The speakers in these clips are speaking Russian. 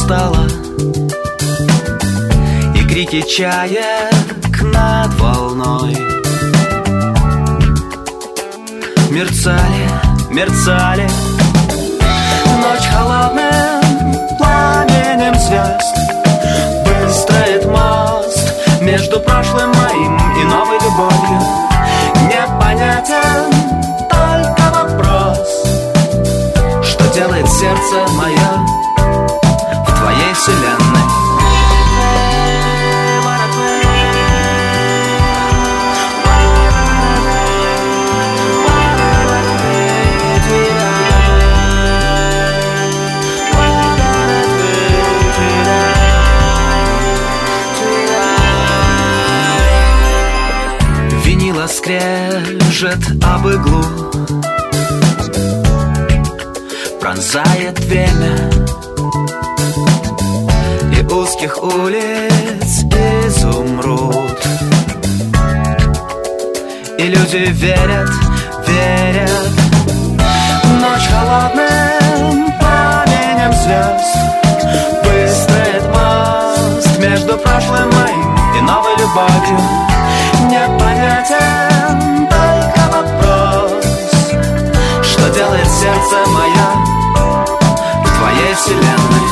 устала, и крики чаек над волной мерцали, мерцали. Ночь холодным пламенем звезд выстроит мост между прошлым моим и новой любовью. Непонятен только вопрос, что делает сердце мое в твоей вселенной. Скрежет об иглу, пронзает время, и узких улиц изумруд, и люди верят, верят. Ночь холодным пламенем звезд выстроит мост между прошлым моим и новой любовью. Непонятен только вопрос, что делает сердце мое в твоей вселенной.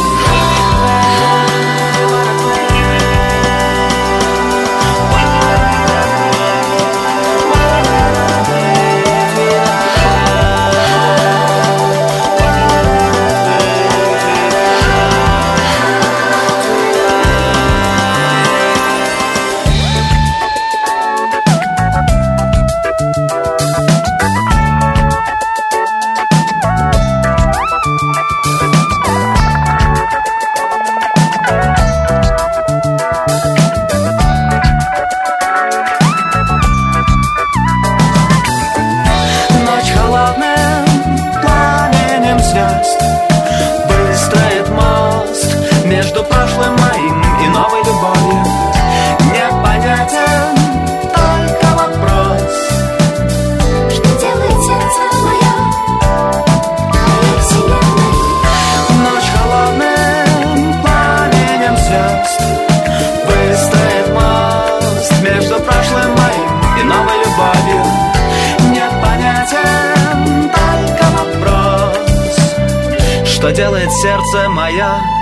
Выстроит мост между прошлым моим и новой любовью. Непонятен только вопрос, что делает сердце мое в твоей вселенной. Ночь холодным пламенем звезд выстроит мост между прошлым моим и новой любовью. Непонятен только вопрос, что делает сердце мое